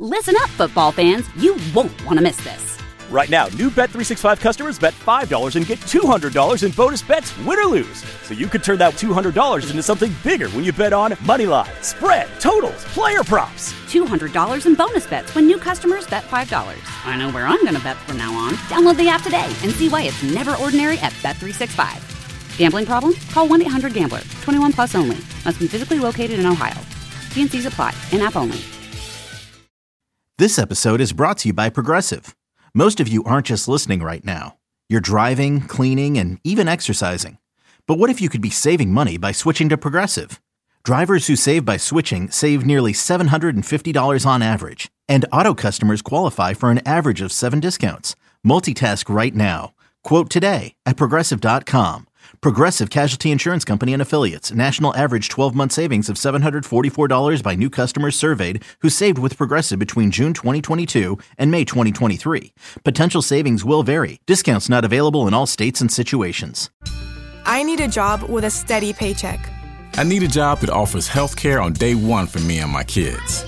Listen up, football fans. You won't want to miss this. Right now, new Bet365 customers bet $5 and get $200 in bonus bets, win or lose. So you could turn that $200 into something bigger when you bet on money line, spread, totals, player props. $200 in bonus bets when new customers bet $5. I know where I'm going to bet from now on. Download the app today and see why it's never ordinary at Bet365. Gambling problem? Call 1-800-GAMBLER. 21 plus only. Must be physically located in Ohio. T&Cs apply. In-app only. This episode is brought to you by Progressive. Most of you aren't just listening right now. You're driving, cleaning, and even exercising. But what if you could be saving money by switching to Progressive? Drivers who save by switching save nearly $750 on average. And auto customers qualify for an average of 7 discounts. Multitask right now. Quote today at Progressive.com. Progressive Casualty Insurance Company and Affiliates. National average 12-month savings of $744 by new customers surveyed who saved with Progressive between June 2022 and May 2023. Potential savings will vary. Discounts not available in all states and situations. I need a job with a steady paycheck. I need a job that offers health care on day one for me and my kids.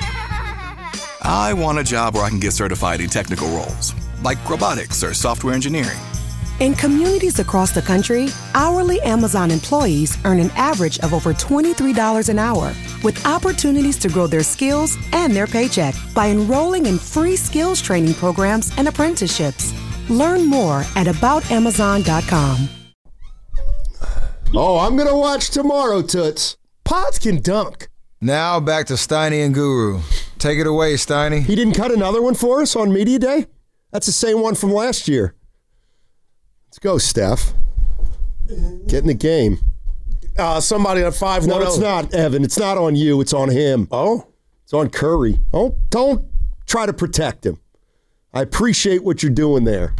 I want a job where I can get certified in technical roles, like robotics or software engineering. In communities across the country, hourly Amazon employees earn an average of over $23 an hour, with opportunities to grow their skills and their paycheck by enrolling in free skills training programs and apprenticeships. Learn more at aboutamazon.com. Oh, I'm going to watch tomorrow, Toots. Pods can dunk. Now back to Steiny and Guru. Take it away, Steiny. He didn't cut another one for us on Media Day? That's the same one from last year. Let's go, Steph. Get in the game. Somebody at 5-1. No, it's not, Evan. It's not on you. It's on him. Oh? It's on Curry. Don't try to protect him. I appreciate what you're doing there.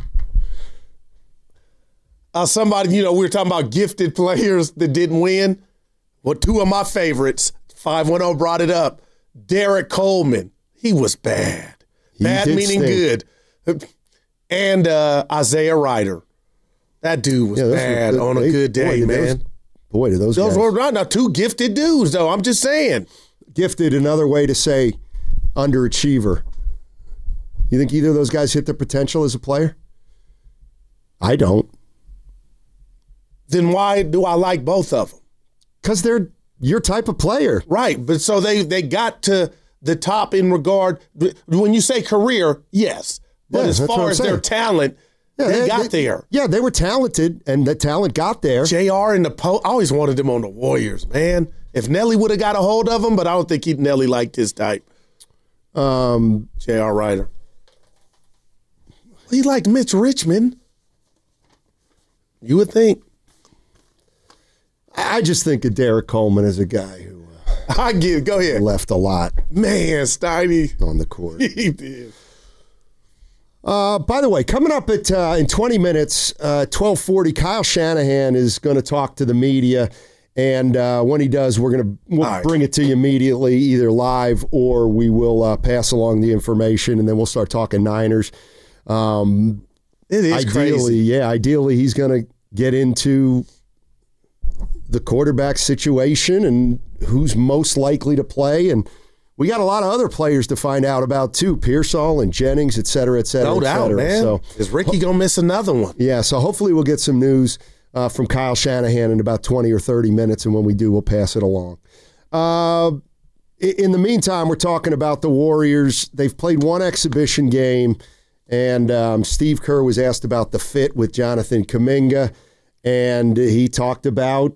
Somebody, we were talking about gifted players that didn't win. Well, 2 of my favorites, 510 brought it up. Derek Coleman. He was bad. Bad meaning good. And Isaiah Ryder. That dude was bad on a good day, man. Those guys. Were right now 2 gifted dudes, though. I'm just saying. Gifted, another way to say underachiever. You think either of those guys hit their potential as a player? I don't. Then why do I like both of them? Because they're your type of player. Right, but so they got to the top in regard, when you say career, yes. But as far as their talent, they got there. Yeah, they were talented, and the talent got there. JR and I always wanted them on the Warriors, man. If Nelly would have got a hold of him, but I don't think Nelly liked his type. J.R. Ryder. He liked Mitch Richmond. You would think. I just think of Derek Coleman as a guy who go ahead. Left a lot. Man, Steiny. On the court. He did. By the way, coming up at in 20 minutes, 12:40, Kyle Shanahan is going to talk to the media. And when he does, we'll bring it to you immediately, either live or we will pass along the information, and then we'll start talking Niners. It is crazy. Yeah, ideally he's going to get into the quarterback situation and who's most likely to play. And we got a lot of other players to find out about, too. Pearsall and Jennings, et cetera, et cetera. No doubt, man. So, is Ricky going to miss another one? Yeah, so hopefully we'll get some news from Kyle Shanahan in about 20 or 30 minutes, and when we do, we'll pass it along. In the meantime, we're talking about the Warriors. They've played one exhibition game, and Steve Kerr was asked about the fit with Jonathan Kuminga, and he talked about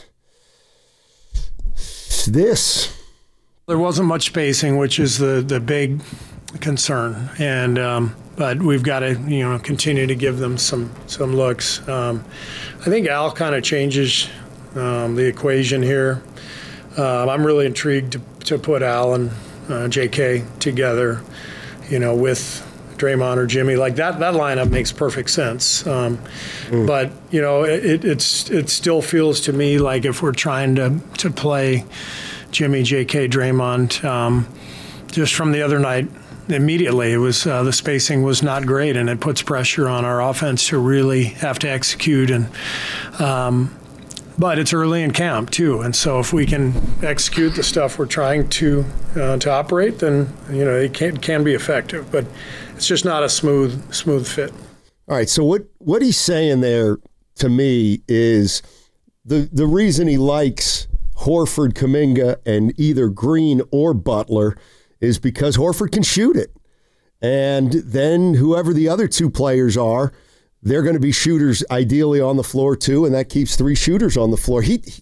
this. There wasn't much spacing, which is the big concern, and but we've got to continue to give them some looks. I think Al kind of changes the equation here. I'm really intrigued to put Al and J.K. together, with Draymond or Jimmy. Like that lineup makes perfect sense. But it still feels to me like if we're trying to play Jimmy, J.K., Draymond, just from the other night, immediately it was the spacing was not great, and it puts pressure on our offense to really have to execute. And But it's early in camp too, and so if we can execute the stuff we're trying to operate, then it can be effective. But it's just not a smooth fit. All right. So what he's saying there to me is the reason he likes Horford, Kuminga, and either Green or Butler is because Horford can shoot it, and then whoever the other two players are, they're going to be shooters ideally on the floor too, and that keeps 3 shooters on the floor.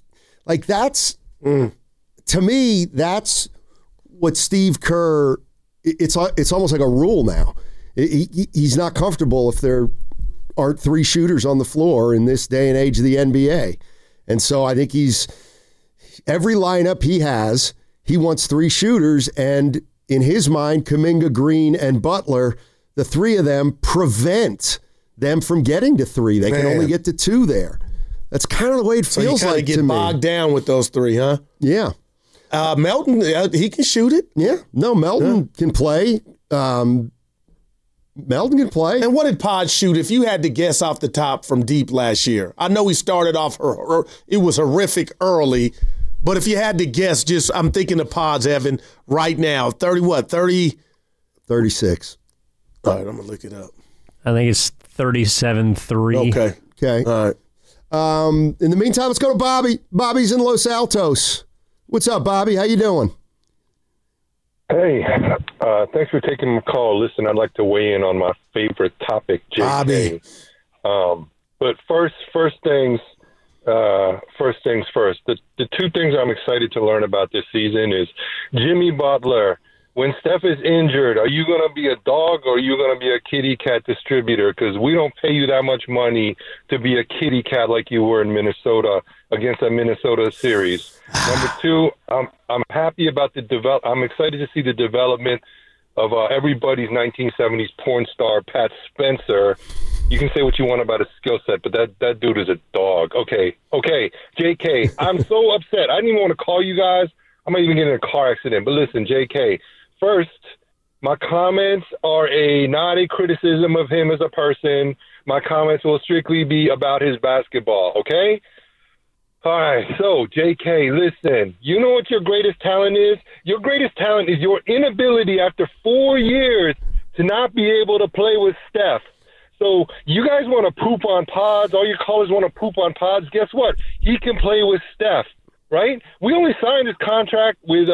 To me, that's what Steve Kerr. It's almost like a rule now. He's not comfortable if there aren't 3 shooters on the floor in this day and age of the NBA, and so I think every lineup he has, he wants 3 shooters, and in his mind, Kuminga, Green, and Butler, the 3 of them prevent them from getting to 3. They can only get to 2 there. That's kind of the way it feels like to me. So you get bogged down with those 3, huh? Yeah. Melton, he can shoot it. Yeah. No, Melton can play. Melton can play. And what did Pod shoot if you had to guess off the top from deep last year? I know he started off, it was horrific early, but if you had to guess, I'm thinking of Pods, Evan, right now, 30? 36. All right, I'm going to look it up. I think it's 37-3. Okay. All right. In the meantime, let's go to Bobby. Bobby's in Los Altos. What's up, Bobby? How you doing? Hey, thanks for taking the call. Listen, I'd like to weigh in on my favorite topic, JK. Bobby. But first things first. The 2 things I'm excited to learn about this season is Jimmy Butler. When Steph is injured, are you going to be a dog or are you going to be a kitty cat distributor? Because we don't pay you that much money to be a kitty cat like you were in Minnesota against that Minnesota series. Number 2, I'm happy about I'm excited to see the development of everybody's 1970s porn star, Pat Spencer. You can say what you want about his skill set, but that dude is a dog. Okay, JK, I'm so upset. I didn't even want to call you guys. I might even get in a car accident. But listen, JK, first, my comments are not a criticism of him as a person. My comments will strictly be about his basketball, okay? All right, so, JK, listen, you know what your greatest talent is? Your greatest talent is your inability after 4 years to not be able to play with Steph. So you guys want to poop on Pods, all your callers want to poop on Pods. Guess what? He can play with Steph, right? We only signed his contract with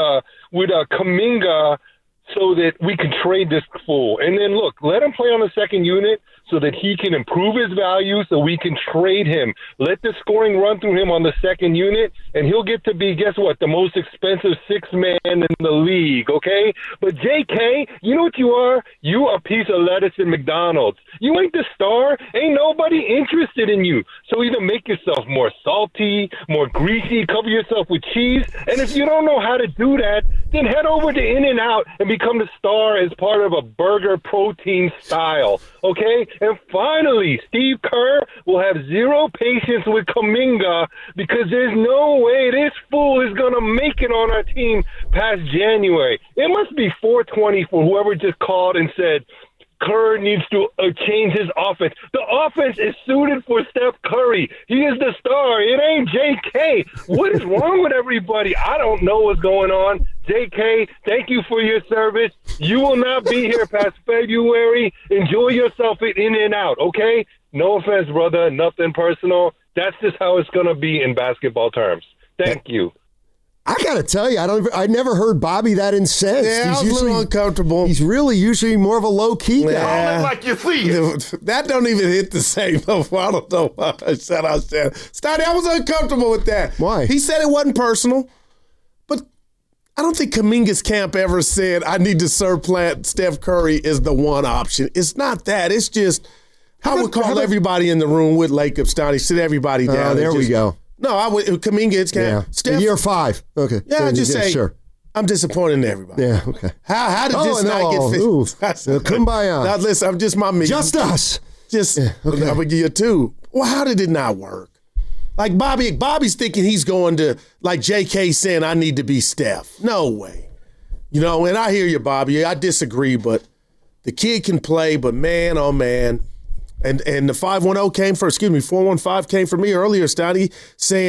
Kuminga so that we can trade this fool. And then, look, let him play on the second unit so that he can improve his value so we can trade him. Let the scoring run through him on the second unit, and he'll get to be, guess what, the most expensive 6-man in the league, okay? But, JK, you know what you are? You a piece of lettuce in McDonald's. You ain't the star. Ain't nobody interested in you. So either make yourself more salty, more greasy, cover yourself with cheese, and if you don't know how to do that, then head over to In-N-Out and become the star as part of a burger protein style, okay? And finally, Steve Kerr will have 0 patience with Kuminga because there's no way this fool is going to make it on our team past January. It must be 420 for whoever just called and said, Kerr needs to change his offense. The offense is suited for Steph Curry. He is the star. It ain't JK. What is wrong with everybody? I don't know what's going on. JK, thank you for your service. You will not be here past February. Enjoy yourself at In-N-Out, okay? No offense, brother. Nothing personal. That's just how it's going to be in basketball terms. Thank you. I got to tell you, I never heard Bobby that incensed. Yeah, I was a little uncomfortable. He's really usually more of a low-key guy. Yeah. Like you see it. That don't even hit the same. I don't know why I said. Stoney, I was uncomfortable with that. Why? He said it wasn't personal, but I don't think Kuminga's camp ever said, I need to supplant Steph Curry as the one option. It's not that. It's just, I would call everybody in the room with Lacob, Stoney, sit everybody down. There we go. No, I would. Kuminga, it's camp. Yeah. Steph, year 5. Okay. Yeah, I just say, sure. I'm disappointed in everybody. Yeah, okay. How did this not get fixed? Kumbaya. Now, listen, I'm just my me. Just us. Okay. I'm going to give you 2. Well, how did it not work? Like Bobby's thinking he's going to, like JK saying, I need to be Steph. No way. You know, and I hear you, Bobby. I disagree, but the kid can play, but man, oh man. And the 415 came for me earlier, Stoney, saying –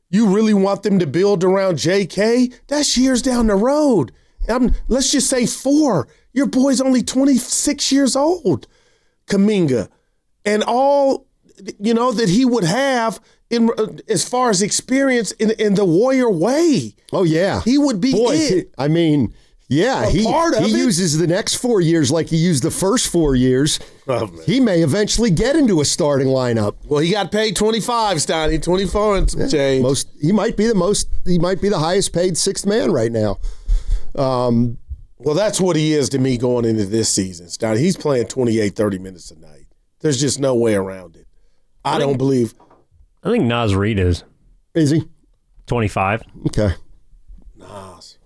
You really want them to build around J.K.? That's years down the road. Let's just say 4. Your boy's only 26 years old, Kuminga. And all, that he would have in as far as experience in the Warrior way. Oh, yeah. He would be it. I mean, yeah, he uses the next 4 years like he used the first 4 years. Oh, he may eventually get into a starting lineup. Well, he got paid 25, Stoney, 24 and some change. He might be the highest paid sixth man right now. Well, that's what he is to me going into this season, Stoney. He's playing 28, 30 minutes a night. There's just no way around it. I don't believe. I think Naz Reid is. Is he? 25. Okay. Nas.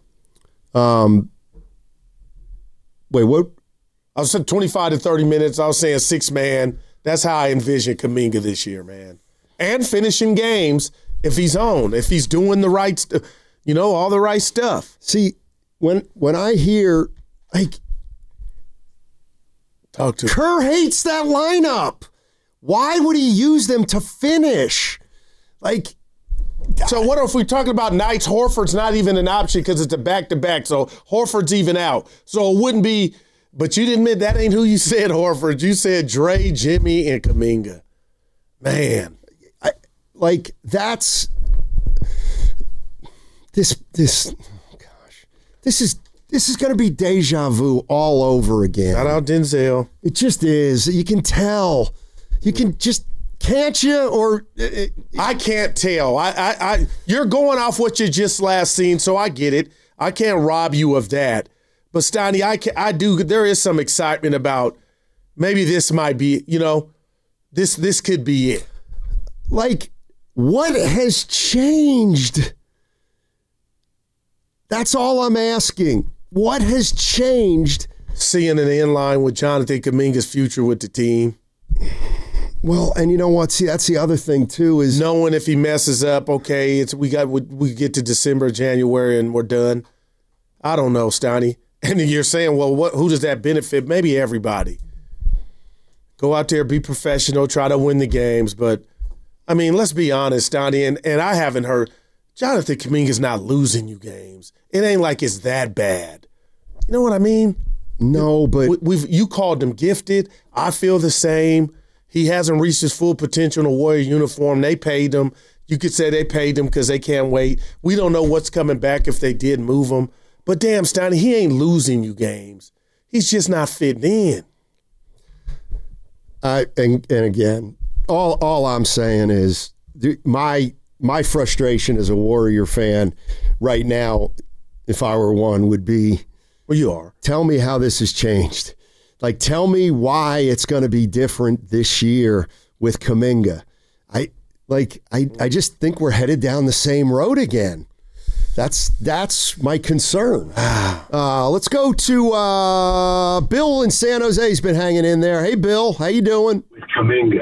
Wait, what? I was saying 25 to 30 minutes. I was saying 6 man. That's how I envision Kuminga this year, man. And finishing games if he's on, if he's doing the right, all the right stuff. See, when I hear, talk to Kerr hates that lineup. Why would he use them to finish? So what if we're talking about nights? Horford's not even an option because it's a back-to-back, so Horford's even out. So it wouldn't be, but you didn't admit that ain't who you said, Horford. You said Dre, Jimmy, and Kuminga. Man. That's this is going to be deja vu all over again. Shout out Denzel. It just is. You can tell. You can just, can't you? Or I can't tell. I you're going off what you just last seen, so I get it. I can't rob you of that. But Stoney, I do. There is some excitement about maybe this might be. This could be it. What has changed? That's all I'm asking. What has changed? Seeing an inline with Jonathan Kuminga's future with the team. Well, and you know what? See, that's the other thing too is knowing if he messes up. Okay, we get to December, January, and we're done. I don't know, Stoney. And you're saying, well, who does that benefit? Maybe everybody. Go out there, be professional, try to win the games. But I mean, let's be honest, Stoney. And I haven't heard Jonathan Kuminga's not losing you games. It ain't like it's that bad. You know what I mean? No, but you called him gifted. I feel the same. He hasn't reached his full potential in a Warrior uniform. They paid him. You could say they paid him because they can't wait. We don't know what's coming back if they did move him. But damn, Stoney, he ain't losing you games. He's just not fitting in. And again, all I'm saying is my frustration as a Warrior fan right now, if I were one, would be, well, you are. Tell me how this has changed. Tell me why it's going to be different this year with Kuminga. I just think we're headed down the same road again. That's my concern. Let's go to Bill in San Jose. He's been hanging in there. Hey, Bill, how you doing? With Kuminga.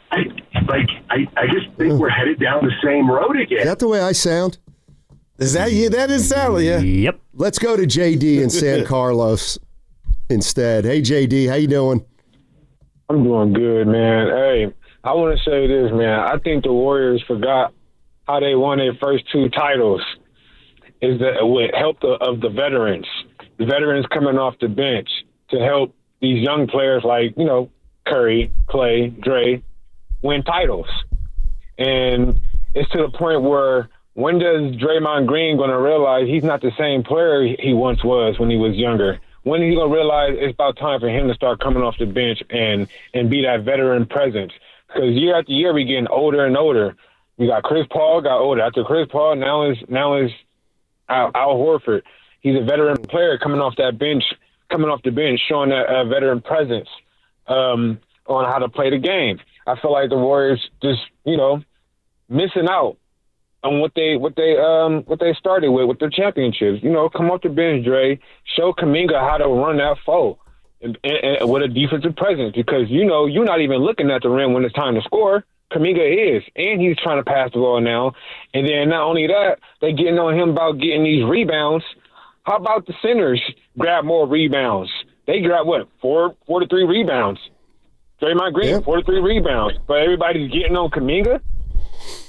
I just think we're headed down the same road again. Is that the way I sound? Is that you? That is sound, yeah. Yep. Let's go to JD in San Carlos instead. Hey, JD, how you doing? I'm doing good, man. Hey, I want to say this, man. I think the Warriors forgot how they won their first 2 titles. Is that with help of the veterans coming off the bench to help these young players like, Curry, Clay, Dre win titles. And it's to the point where when does Draymond Green going to realize he's not the same player he once was when he was younger? When is he going to realize it's about time for him to start coming off the bench and be that veteran presence? Because year after year, we're getting older and older. We got Chris Paul, got older. After Chris Paul, now is Al Horford. He's a veteran player coming off the bench, showing that veteran presence on how to play the game. I feel like the Warriors just, missing out on what they started with their championships. Come off the bench, Dre. Show Kuminga how to run that flow and with a defensive presence because you're not even looking at the rim when it's time to score. Kuminga is, and he's trying to pass the ball now. And then not only that, they getting on him about getting these rebounds. How about the centers grab more rebounds? They grab 4 to 3 rebounds. Draymond Green, 4 to 3 rebounds. But everybody's getting on Kuminga.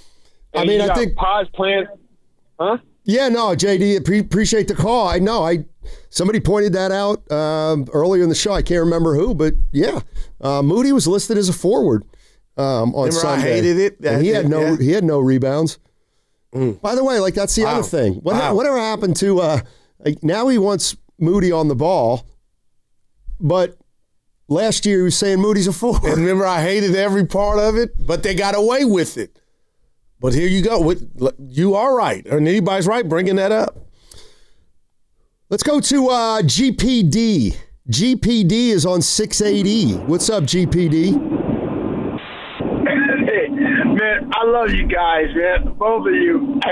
I mean, I think Paz playing. Huh? Yeah, no, JD, appreciate the call. I know. Somebody pointed that out earlier in the show. I can't remember who, but yeah, Moody was listed as a forward on Sunday. I hated it. And he had no rebounds. By the way, like that's the other thing. Whatever happened to now he wants Moody on the ball, but last year he was saying Moody's a forward. And remember, I hated every part of it, but they got away with it. But here you go. You are right. And anybody's right bringing that up. Let's go to GPD. GPD is on 680. What's up, GPD? Hey, man, I love you guys, man. Both of you.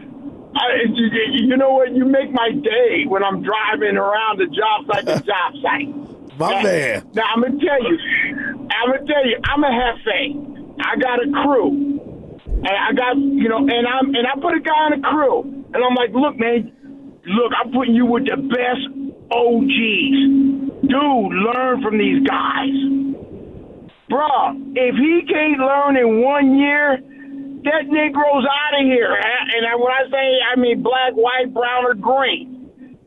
You know what? You make my day when I'm driving around the job site to job site. My man. Now, I'm going to tell you, I'm a Hefe. I got a crew. And I got, and I put a guy on the crew. And I'm like, look, man, I'm putting you with the best OGs. Dude, learn from these guys. Bruh, if he can't learn in 1 year, that Negro's out of here. And when I say, I mean black, white, brown, or green.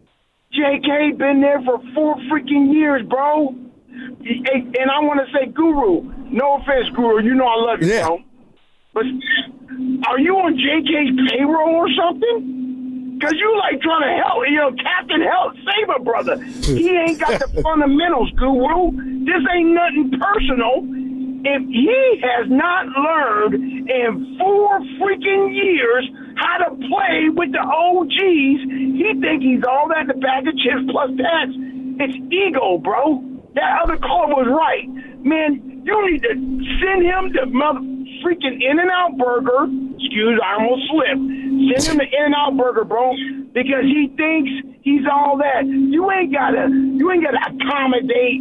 JK been there for 4 freaking years, bro. And I want to say, Guru, no offense, Guru, you know I love you, bro. But are you on JK's payroll or something? Because you like trying to help, Captain Help, save a brother. He ain't got the fundamentals, Guru. This ain't nothing personal. If he has not learned in 4 freaking years how to play with the OGs, he think he's all that in the bag of chips plus tax. It's ego, bro. That other caller was right. Man, you need to send him to freaking In-N-Out Burger. I almost slipped. Send him to In-N-Out Burger, bro, because he thinks he's all that. You ain't gotta accommodate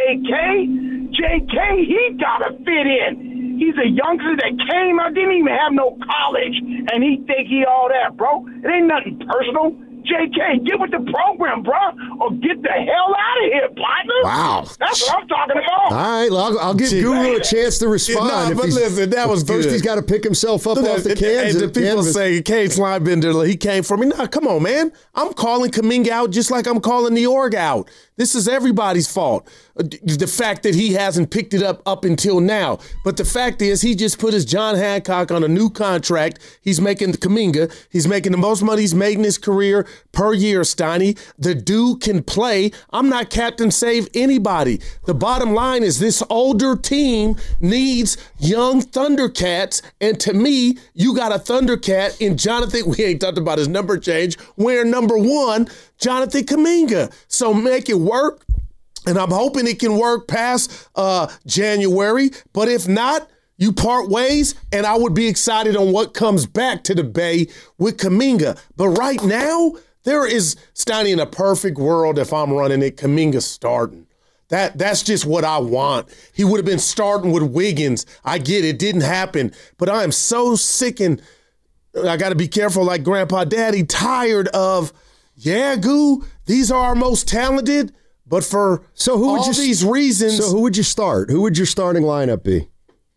JK. JK, he gotta fit in. He's a youngster that came out, didn't even have no college, and he think he all that, bro. It ain't nothing personal. JK, get with the program, bro, or get the hell out of here, partner. Wow. That's what I'm talking about. All right, well, I'll give Guru a chance to respond. But listen, that was first good. He's got to pick himself up off the canvas. And the people say, Cade Slidebender, he came from me. Nah, come on, man. I'm calling Kuminga out just like I'm calling the org out. This is everybody's fault. The fact that he hasn't picked it up until now. But the fact is, he just put his John Hancock on a new contract. He's making Kuminga. He's making the most money he's made in his career per year, Steiny. The dude can play. I'm not Captain Save anybody. The bottom line is this older team needs young Thundercats. And to me, you got a Thundercat in Jonathan. We ain't talked about his number change. Wearing number 1, Jonathan Kuminga. So make it work. And I'm hoping it can work past January. But if not, you part ways, and I would be excited on what comes back to the Bay with Kuminga. But right now, there is, Steiny, in a perfect world, if I'm running it, Kuminga starting. That's just what I want. He would have been starting with Wiggins. I get it, didn't happen. But I am so sick, and I got to be careful like Grandpa Daddy, tired of, Goo, these are our most talented, but for these reasons. So who would you start? Who would your starting lineup be?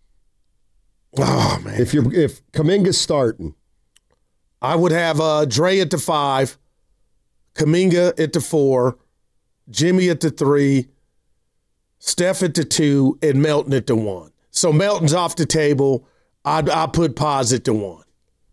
Oh, man. If Kuminga's starting. I would have Dre at the 5, Kuminga at the 4, Jimmy at the 3, Steph at the 2, and Melton at the 1. So Melton's off the table. I'll put Paz at the 1.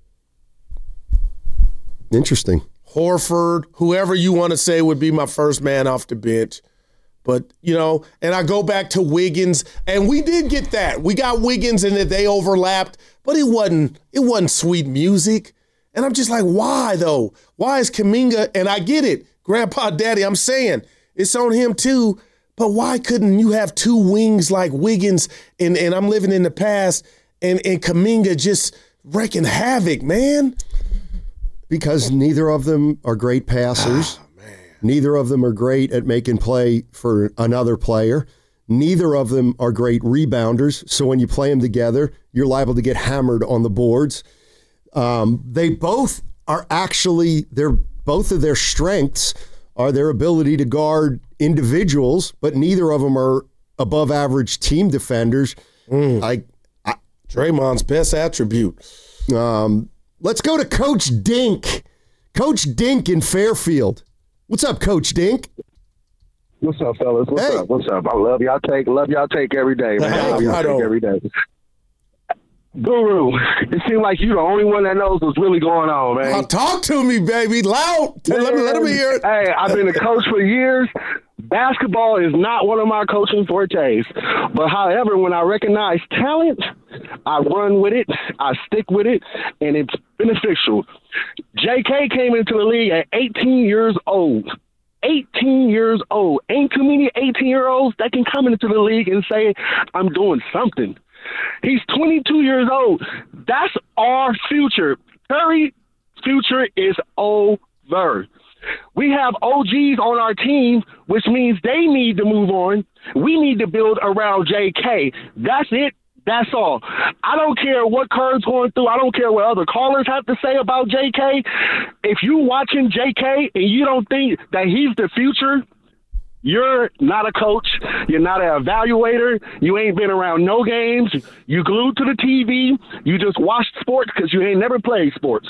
Interesting. Horford, whoever you want to say would be my first man off the bench. But, and I go back to Wiggins, and we did get that. We got Wiggins and they overlapped, but it wasn't sweet music. And I'm just like, why though? Why is Kuminga, and I get it, Grandpa Daddy, I'm saying it's on him too, but why couldn't you have 2 wings like Wiggins and I'm living in the past and Kuminga just wreaking havoc, man? Because neither of them are great passers. Oh, man. Neither of them are great at making play for another player. Neither of them are great rebounders. So when you play them together, you're liable to get hammered on the boards. They both are both of their strengths are their ability to guard individuals, but neither of them are above average team defenders. Draymond's best attribute. Let's go to Coach Dink. Coach Dink in Fairfield. What's up, Coach Dink? What's up, fellas? What's up? I love y'all take every day, man. I love y'all take every day. Guru, it seems like you're the only one that knows what's really going on, man. Talk to me, baby. Loud. Let him hear it. Hey, I've been a coach for years. Basketball is not one of my coaching fortes. But however, when I recognize talent, I run with it, I stick with it, and it's beneficial. JK came into the league at 18 years old. 18 years old. Ain't too many 18-year-olds that can come into the league and say, I'm doing something. He's 22 years old. That's our future. Curry's future is over. We have OGs on our team, which means they need to move on. We need to build around JK. That's it. That's all. I don't care what Kerr's going through. I don't care what other callers have to say about JK. If you're watching JK and you don't think that he's the future, you're not a coach. You're not an evaluator. You ain't been around no games. You glued to the TV. You just watched sports because you ain't never played sports.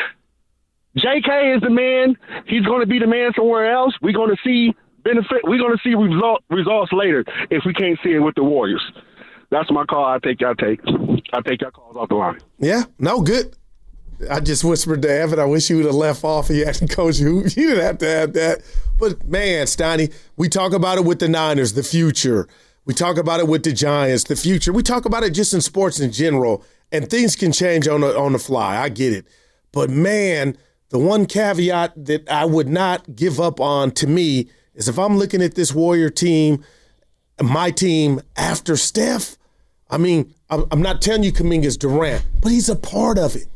JK is the man. He's going to be the man somewhere else. We're going to see benefit. We're going to see results later if we can't see it with the Warriors. That's my call. I take y'all calls off the line. Yeah, no, good. I just whispered to Evan, I wish you would have left off and you actually coached you. You didn't have to have that. But, man, Steiny, we talk about it with the Niners, the future. We talk about it with the Giants, the future. We talk about it just in sports in general, and things can change on the fly. I get it. But, man, the one caveat that I would not give up on to me is if I'm looking at this Warrior team, my team after Steph, I mean, I'm not telling you Kuminga's Durant, but he's a part of it.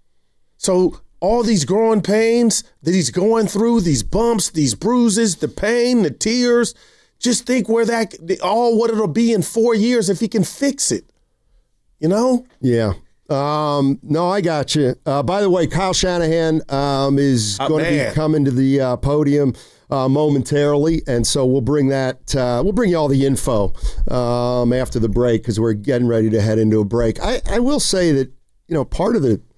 So all these growing pains that he's going through, these bumps, these bruises, the pain, the tears, just think what it'll be in 4 years if he can fix it. You know? Yeah. No, I got you. By the way, Kyle Shanahan is going to be coming to the podium momentarily, and so we'll bring that. We'll bring you all the info after the break because we're getting ready to head into a break. I will say that part of the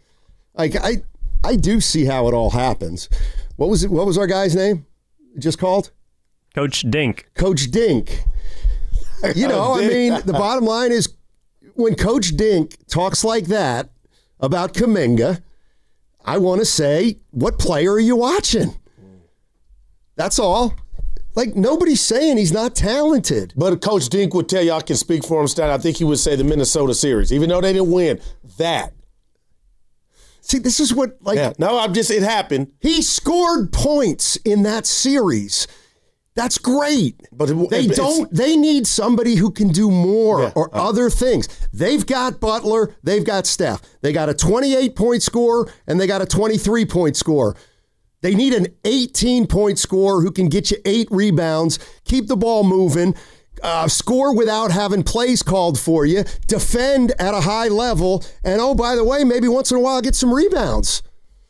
I do see how it all happens. What was it? What was our guy's name? Just called Coach Dink. Coach Dink. I mean, the bottom line is when Coach Dink talks like that about Kuminga, I want to say, what player are you watching? That's all. Like, nobody's saying he's not talented. But Coach Dink would tell you, I can speak for him, Stan. I think he would say the Minnesota series, even though they didn't win that. See, this is what, it happened. He scored points in that series. That's great. But they need somebody who can do more or other things. They've got Butler, they've got Steph. They got a 28-point scorer and they got a 23-point scorer. They need an 18-point scorer who can get you 8 rebounds, keep the ball moving, score without having plays called for you, defend at a high level, and oh, by the way, maybe once in a while get some rebounds.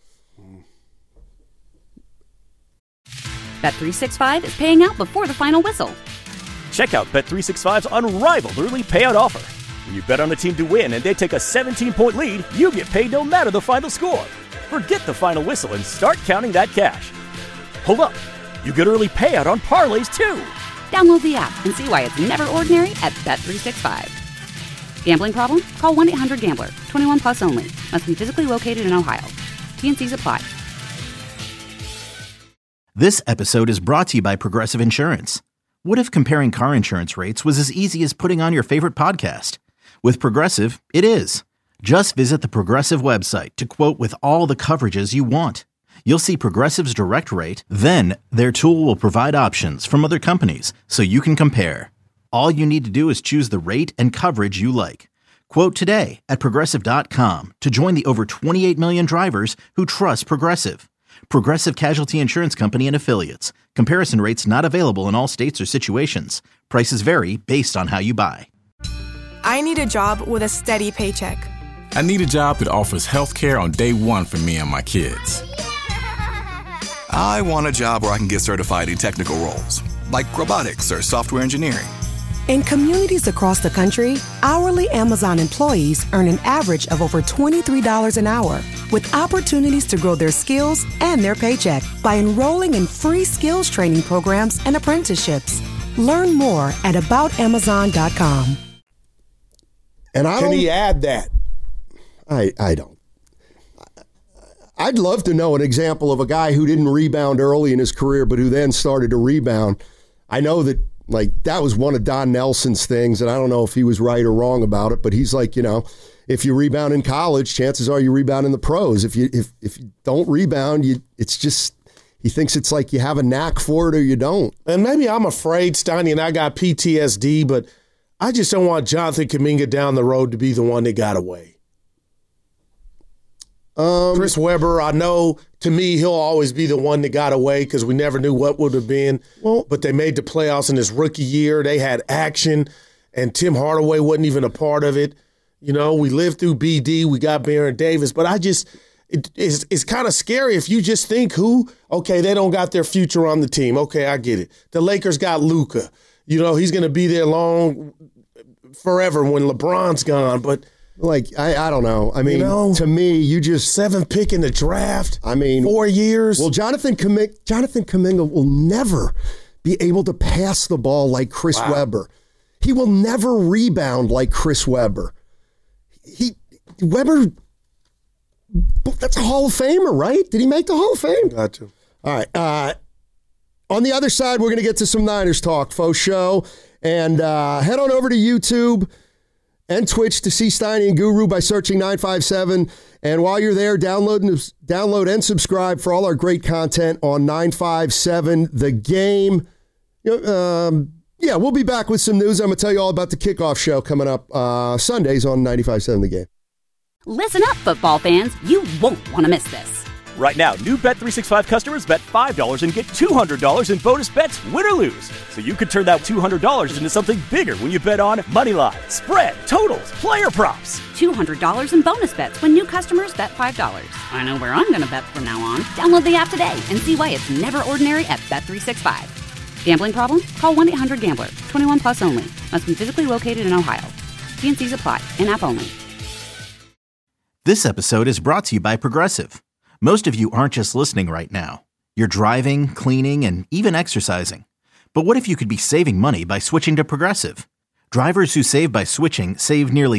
Bet365 is paying out before the final whistle. Check out Bet365's unrivaled early payout offer. When you bet on a team to win and they take a 17-point lead, you get paid no matter the final score. Forget the final whistle and start counting that cash. Hold up. You get early payout on parlays, too. Download the app and see why it's never ordinary at Bet365. Gambling problem? Call 1-800-GAMBLER. 21 plus only. Must be physically located in Ohio. T&Cs apply. This episode is brought to you by Progressive Insurance. What if comparing car insurance rates was as easy as putting on your favorite podcast? With Progressive, it is. Just visit the Progressive website to quote with all the coverages you want. You'll see Progressive's direct rate, then their tool will provide options from other companies so you can compare. All you need to do is choose the rate and coverage you like. Quote today at Progressive.com to join the over 28 million drivers who trust Progressive. Progressive Casualty Insurance Company and Affiliates. Comparison rates not available in all states or situations. Prices vary based on how you buy. I need a job with a steady paycheck. I need a job that offers health care on day one for me and my kids. I want a job where I can get certified in technical roles, like robotics or software engineering. In communities across the country, hourly Amazon employees earn an average of over $23 an hour, with opportunities to grow their skills and their paycheck by enrolling in free skills training programs and apprenticeships. Learn more at aboutamazon.com. And Can he add that? I don't. I'd love to know an example of a guy who didn't rebound early in his career, but who then started to rebound. I know that, that was one of Don Nelson's things, and I don't know if he was right or wrong about it, but he's like, if you rebound in college, chances are you rebound in the pros. If you don't rebound, it's just, he thinks it's like you have a knack for it or you don't. And maybe I'm afraid, Steiny, and I got PTSD, but I just don't want Jonathan Kuminga down the road to be the one that got away. Chris Webber, I know, to me, he'll always be the one that got away because we never knew what would have been. Well, but they made the playoffs in his rookie year. They had action, and Tim Hardaway wasn't even a part of it. We lived through BD. We got Baron Davis. But it's kind of scary if you just think they don't got their future on the team. Okay, I get it. The Lakers got Luka. He's going to be there forever when LeBron's gone. But I don't know. I mean, to me, you just 7th pick in the draft. I mean, 4 years. Well, Jonathan Kuminga will never be able to pass the ball like Chris Webber. He will never rebound like Chris Webber. Webber, that's a Hall of Famer, right? Did he make the Hall of Fame? Got to. All right. On the other side, we're going to get to some Niners talk, faux show, and head on over to YouTube and Twitch to see Steiny and Guru by searching 957. And while you're there, download and subscribe for all our great content on 957 The Game. We'll be back with some news. I'm going to tell you all about the kickoff show coming up Sundays on 957 The Game. Listen up, football fans. You won't want to miss this. Right now, new Bet365 customers bet $5 and get $200 in bonus bets, win or lose. So you could turn that $200 into something bigger when you bet on money line, spread, totals, player props. $200 in bonus bets when new customers bet $5. I know where I'm going to bet from now on. Download the app today and see why it's never ordinary at Bet365. Gambling problem? Call 1-800-GAMBLER. 21 plus only. Must be physically located in Ohio. T&Cs apply. In-app only. This episode is brought to you by Progressive. Most of you aren't just listening right now. You're driving, cleaning, and even exercising. But what if you could be saving money by switching to Progressive? Drivers who save by switching save nearly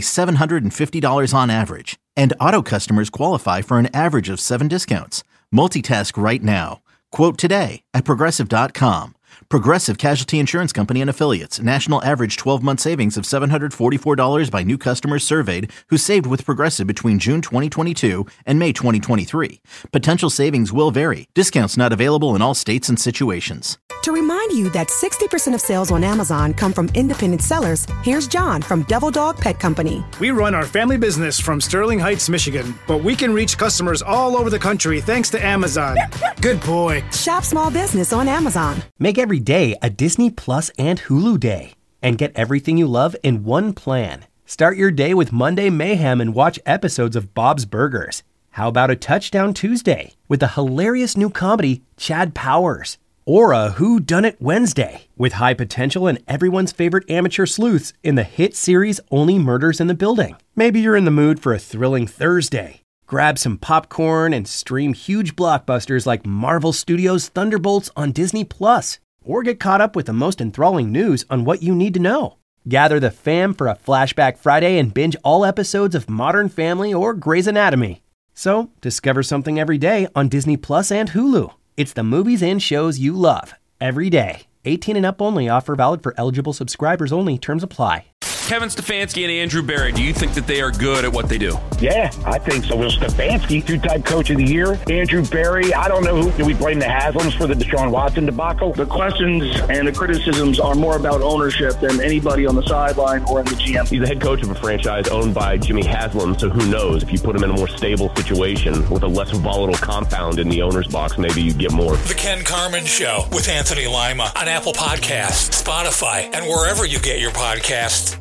$750 on average. And auto customers qualify for an average of 7 discounts. Multitask right now. Quote today at Progressive.com. Progressive Casualty Insurance Company and Affiliates. National average 12-month savings of $744 by new customers surveyed who saved with Progressive between June 2022 and May 2023. Potential savings will vary. Discounts not available in all states and situations. To remind you that 60% of sales on Amazon come from independent sellers, here's John from Devil Dog Pet Company. We run our family business from Sterling Heights, Michigan, but we can reach customers all over the country thanks to Amazon. Good boy. Shop small business on Amazon. Make every day a Disney Plus and Hulu day and get everything you love in one plan. Start your day with Monday Mayhem and watch episodes of Bob's Burgers. How about a Touchdown Tuesday with the hilarious new comedy Chad Powers? Or a Whodunit Wednesday with high potential and everyone's favorite amateur sleuths in the hit series Only Murders in the Building. Maybe you're in the mood for a thrilling Thursday. Grab some popcorn and stream huge blockbusters like Marvel Studios' Thunderbolts on Disney+. Or get caught up with the most enthralling news on What You Need to Know. Gather the fam for a Flashback Friday and binge all episodes of Modern Family or Grey's Anatomy. So, discover something every day on Disney Plus and Hulu. It's the movies and shows you love every day. 18 and up only. Offer valid for eligible subscribers only. Terms apply. Kevin Stefanski and Andrew Berry, do you think that they are good at what they do? Yeah, I think so. Well, Stefanski, 2-time coach of the year. Andrew Berry, I don't know who. Do we blame the Haslams for the Deshaun Watson debacle? The questions and the criticisms are more about ownership than anybody on the sideline or in the GM. He's the head coach of a franchise owned by Jimmy Haslam, so who knows? If you put him in a more stable situation with a less volatile compound in the owner's box, maybe you'd get more. The Ken Carman Show with Anthony Lima on Apple Podcasts, Spotify, and wherever you get your podcasts.